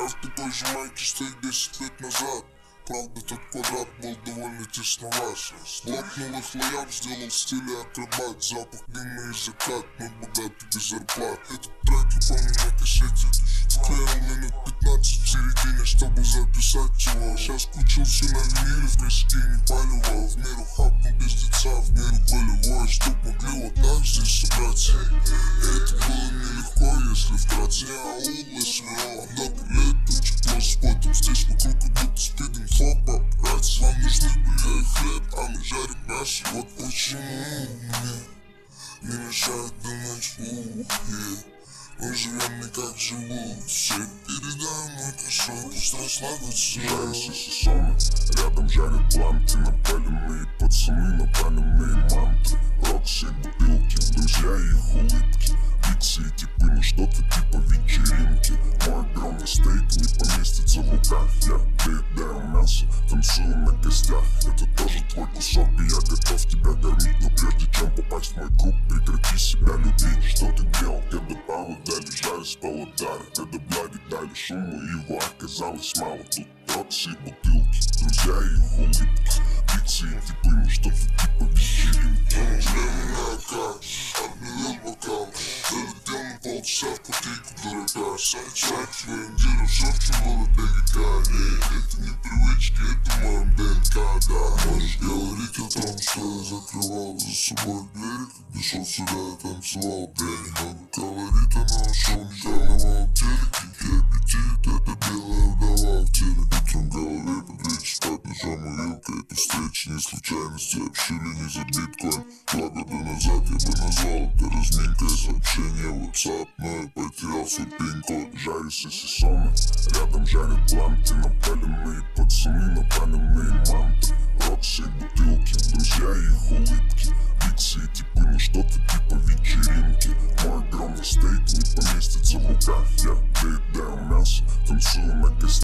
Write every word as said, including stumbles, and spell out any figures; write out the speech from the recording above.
Я в такой же майке, что и десять лет назад. Правда, тот квадрат был довольно тесноват. Блок новых лояв сделал в стиле акробат. Запах дыма и закат, мы богаты без зарплат. Этот трек я помню на кассете. Вклеил минут пятнадцать в середине, чтобы записать его. Сейчас включился на виниле, в краске не палево. В меру хапнул без лица, в меру болевой. Чтоб могли вот так здесь собраться. Это было нелегко, если вкратце. Я аул СВО, много лет, очень плохо с потом. Здесь вокруг как будто спидом. Хлопа, братцы, вам нужны были хлеб, а мы жарим мясо. Вот почему мне не мешает думать, ух, мы живем не как живут все. Передай мой кошелек, пусть расслабится. Жарятся сосоны, рядом жарят бланты. Напаленные пацаны, напаленные мантры. Рокси, бутылки, друзья и их улыбки. Биксы и типы, ну что-то типа вечеринки. Мой огромный стейк не поместится в руках. Я доедаю мясо, танцую на костях. Это тоже твой кусок, и я готов тебя кормить. Но прежде чем попасть в мой круг, прекрати себя любить. Что ты делал, когда палы дали жарь с полудара? Когда блади дали шуму, его оказалось мало. Тут рокси и бутылки, друзья и их улыбки. Биксы и типы, ну что-то типа вечеринки. Время как обнулил бокал. Залетел на полчаса в копейку дурака. Сайт-сайт своим делом, все в чем было ДГК. Это не привычки, это мой ДНК, да. Можешь говорить о том, что я закрывал за собой двери, когда шел сюда, я танцевал пень. Много колорита, но шоу не заливал в телеке. Дикий аппетит, это белая вдова в теле. Утром в голове под вечер спать, ножом и вилкой. Эта встреча не случайность, общили не за биткоин. Два года назад я бы назвал это разминкой. Сообщение в WhatsApp, но я потерял свой пин-код. Жарятся сосоны, рядом жарят бланты.